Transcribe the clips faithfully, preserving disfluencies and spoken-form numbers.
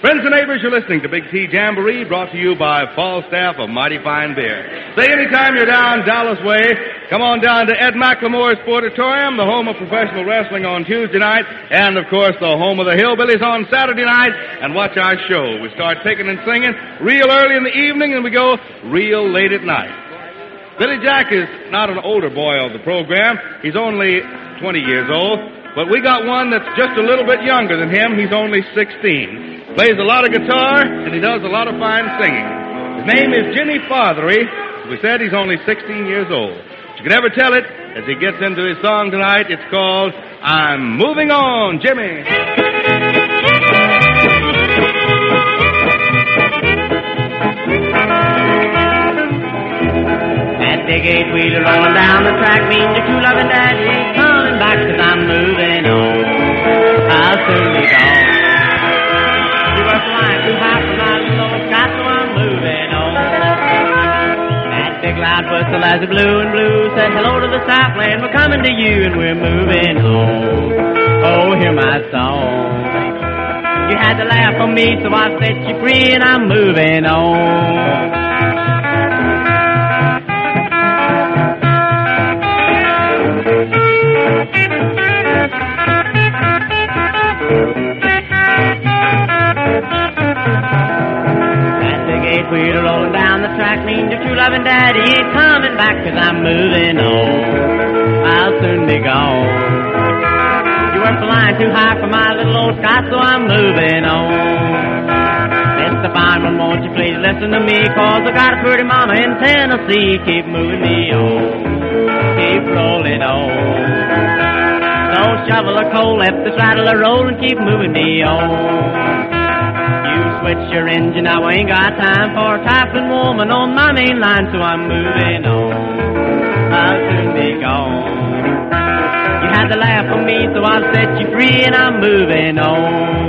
Friends and neighbors, you're listening to Big T Jamboree, brought to you by Falstaff of Mighty Fine Beer. Say anytime you're down Dallas way, come on down to Ed McLemore's Sportatorium, the home of professional wrestling on Tuesday night, and, of course, the home of the Hillbillies on Saturday night, and watch our show. We start picking and singing real early in the evening, and we go real late at night. Billy Jack is not an older boy of the program. He's only twenty years old, but we got one that's just a little bit younger than him. He's only sixteen. Plays a lot of guitar, and he does a lot of fine singing. His name is Jimmy Fothery. As we said, he's only sixteen years old. But you can never tell it as he gets into his song tonight. It's called I'm Moving On, Jimmy. That big eight-wheeler rolling down the track means your true loving daddy ain't coming back 'cause I'm moving on. I'll soon be gone. Flying too high for my little sky, so I'm moving on. That big loud whistle as it blew and blew said hello to the Southland. We're coming to you and we're moving on. Oh, hear my song. You had to laugh on me, so I set you free and I'm moving on. We're rolling down the track means your true loving daddy ain't coming back 'cause I'm moving on. I'll soon be gone. You were flying too high for my little old sky, so I'm moving on. Mister Fineman, won't you please listen to me, 'cause I got a pretty mama in Tennessee. Keep moving me on. Keep rolling on. Don't shovel a coal, left the side of the road and keep moving me on. Switch your engine, now I ain't got time for a typing woman on my main line, so I'm moving on. I'll soon be gone. You had to laugh on me, so I'll set you free, and I'm moving on.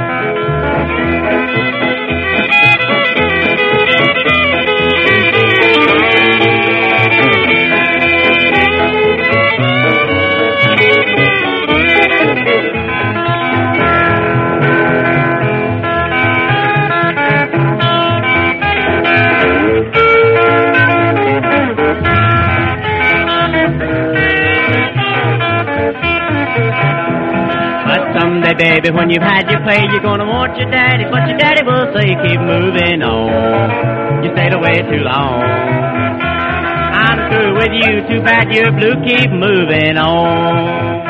Someday, baby, when you've had your play, you're gonna want your daddy, but your daddy will say, keep moving on. You stayed away too long. I'm through with you, too bad you're blue, keep moving on.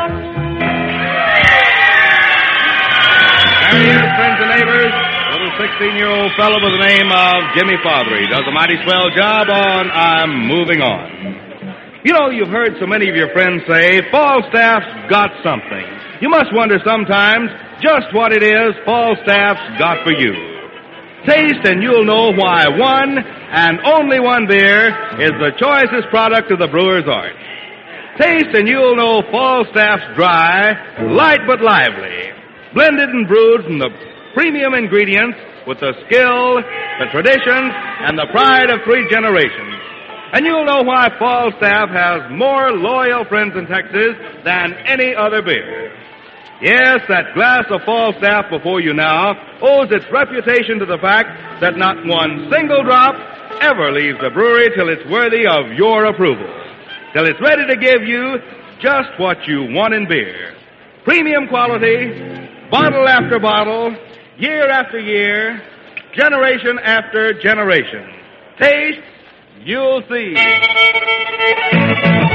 There he is, friends and neighbors, little sixteen-year-old fellow by the name of Jimmy Fothery. Does a mighty swell job on I'm Moving On. You know, you've heard so many of your friends say, Falstaff's got something. You must wonder sometimes just what it is Falstaff's got for you. Taste and you'll know why one and only one beer is the choicest product of the brewer's art. Taste and you'll know Falstaff's Dry, light but lively, blended and brewed from the premium ingredients with the skill, the tradition, and the pride of three generations. And you'll know why Falstaff has more loyal friends in Texas than any other beer. Yes, that glass of Falstaff before you now owes its reputation to the fact that not one single drop ever leaves the brewery till it's worthy of your approval, till it's ready to give you just what you want in beer. Premium quality, bottle after bottle, year after year, generation after generation. Taste, you'll see.